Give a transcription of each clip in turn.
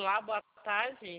Olá, boa tarde.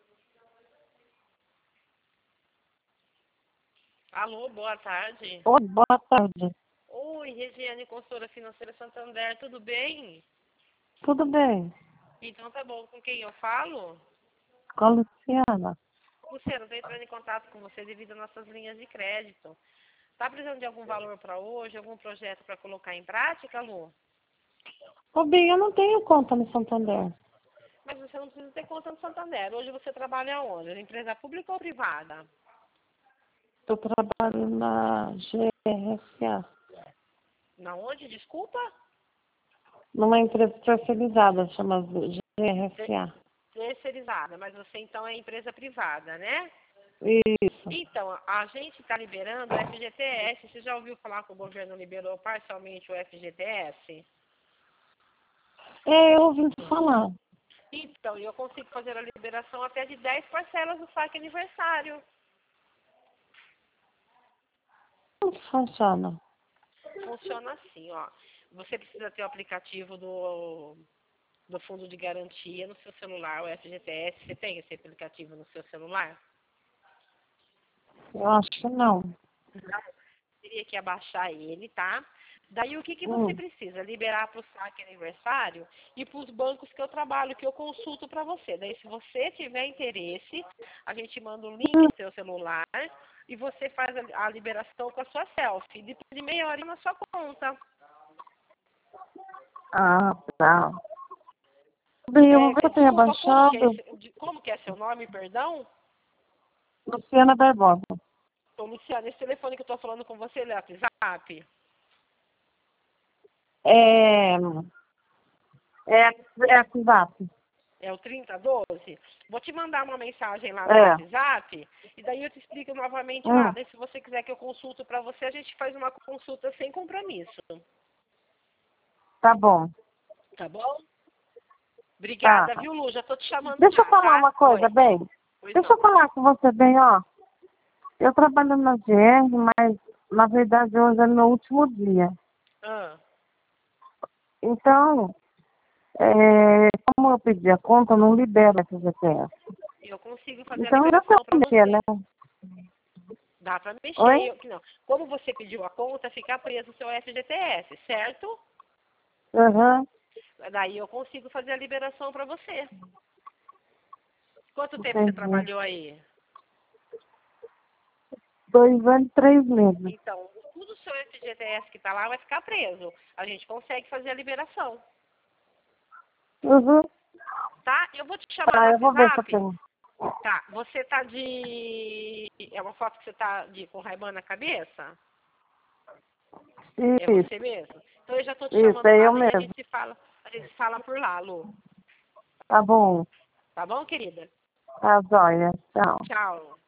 Alô, boa tarde. Oi, boa tarde. Oi, Regiane, consultora financeira Santander, tudo bem? Tudo bem? Então tá bom, com quem eu falo? Com a Luciana? Luciano, estou entrando em contato com você devido às nossas linhas de crédito. Tá precisando de algum valor para hoje, algum projeto para colocar em prática, Lu? Ô, bem, eu não tenho conta no Santander. Mas você não precisa ter conta no Santander. Hoje você trabalha onde? Na empresa pública ou privada? Eu trabalho na GRSA, Na onde, desculpa? numa empresa terceirizada, chama Ter- GRSA. Terceirizada, mas você então é empresa privada, né? Isso. Então, a gente está liberando o FGTS. Você já ouviu falar que o governo liberou parcialmente o FGTS? É, eu ouvi falar. Então, eu consigo fazer a liberação até de 10 parcelas do saque aniversário. Como que funciona? Funciona assim, ó. Você precisa ter o aplicativo do Fundo de Garantia no seu celular, o FGTS. Você tem esse aplicativo no seu celular? Eu acho que não. Teria que abaixar ele, tá? Daí o que você Hum. precisa? Liberar para o saque aniversário e para os bancos que eu trabalho, que eu consulto para você. Daí se você tiver interesse, a gente manda o link no seu celular e você faz a liberação com a sua selfie. Depois de meia hora na sua conta. Ah, tá. Bem, eu vou ver se eu tenho Desculpa, abaixado. como que é seu nome, perdão? Luciana Barbosa. Ô, Luciana, esse telefone que eu estou falando com você, ele é WhatsApp? É, é WhatsApp. É o 3012? Vou te mandar uma mensagem lá no É. WhatsApp e daí eu te explico novamente lá. Hum, Daí se você quiser que eu consulto para você, a gente faz uma consulta sem compromisso. tá bom. Tá bom? Tá. Obrigada, viu, Lu? Já tô te chamando Deixa eu já, falar tá? uma coisa, Oi. bem. Pois Deixa eu não. falar com você bem, ó. Eu trabalho na GR, mas na verdade hoje é meu último dia. Ah, Então, como eu pedi a conta, eu não libero essa GTS. eu consigo fazer a Então eu já sei liberação para mexer, né? você. Dá para mexer. Oi? Não. Como você pediu a conta, fica preso o seu FGTS, certo? Aham. Daí eu consigo fazer a liberação para você. Quanto tempo você Entendi. trabalhou aí? 2 anos e 3 meses. Então, tudo o seu FGTS que está lá vai ficar preso. A gente consegue fazer a liberação, Uhum. tá? Eu vou te chamar no Tá, eu vou ver se eu WhatsApp. tenho. Tá, você tá de... É uma foto que você tá com Ray-Ban na cabeça? É Isso, você mesmo? Então eu já tô te isso, chamando é lá, eu daí mesmo. a gente fala por lá, Lu. Tá bom. Tá bom, querida? Tá, joia. Tchau. Tchau.